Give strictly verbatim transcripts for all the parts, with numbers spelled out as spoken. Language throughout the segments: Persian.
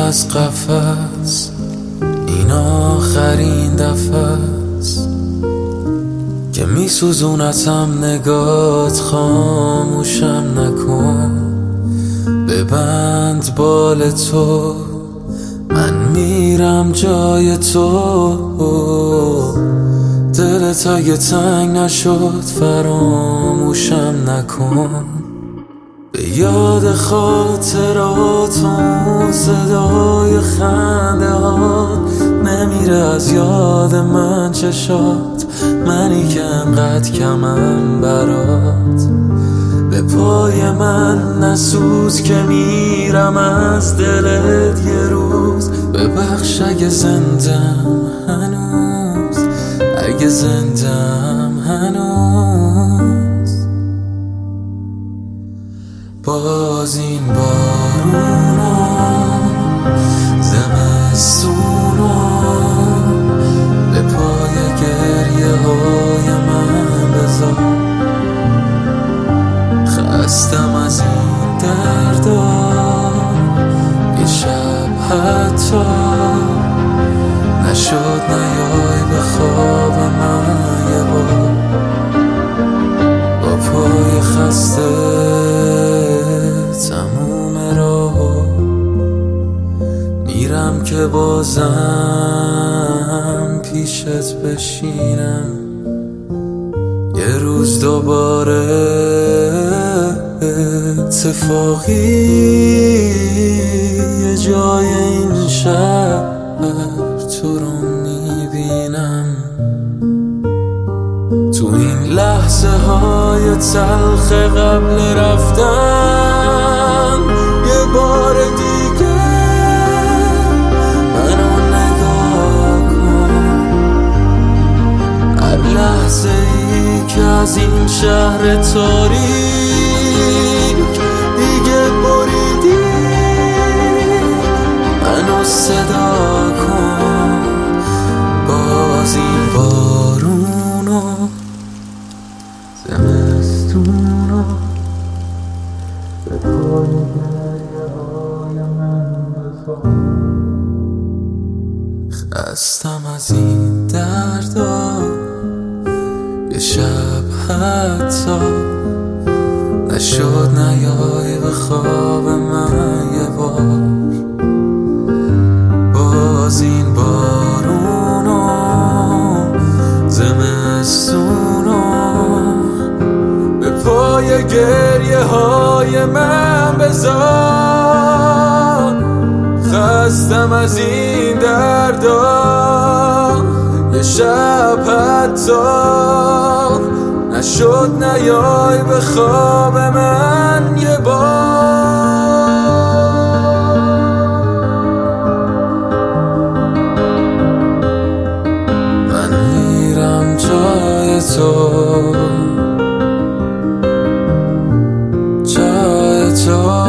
از قفس، این آخرین دفعه است که می سوزونتم نگات، خاموشم نکن. ببند بال تو، من میرم جای تو. دلت اگه تنگ نشد فراموشم نکن. به یاد خاطراتون صدای خنده هات نمیره از یاد من چشات، منی که انقدر کمم برات. به پای من نسوز که میرم از دلت یه روز. ببخش اگه زندم هنوز، اگه زندم هنوز. باز این بارونا زمستونا به پای گریه های من بذار. خستم از این دردا، یه شب حتی نشد نیای به خواب من یه بار. با پای خسته تموم راه میرم که بازم پیشت بشینم. یه روز دوباره اتفاقی یه جای این شهر تو رو میبینم. تو این لحظه های تلخ قبل رفتن یه بار دیگه منو نگاه کن. هر لحظه ای که از این شهر تاریک دیگه بریدی منو صدا کن. باز این بارونا زمستونا به پای گریه های من بذار. خستم از این دردا، یه شب حتی نشد نیای به خواب من یه بار. باز این بارونا زمستونا به پای گریه های من بذار. خستم از این دردا، یه شب حتی نشد نیای به خواب من یه بار. من میرم جای تو، جای تو.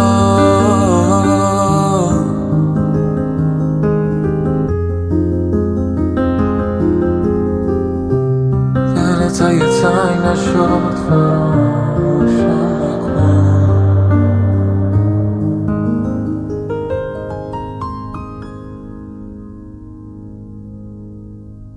دلت اگه تنگ نشد فراموشم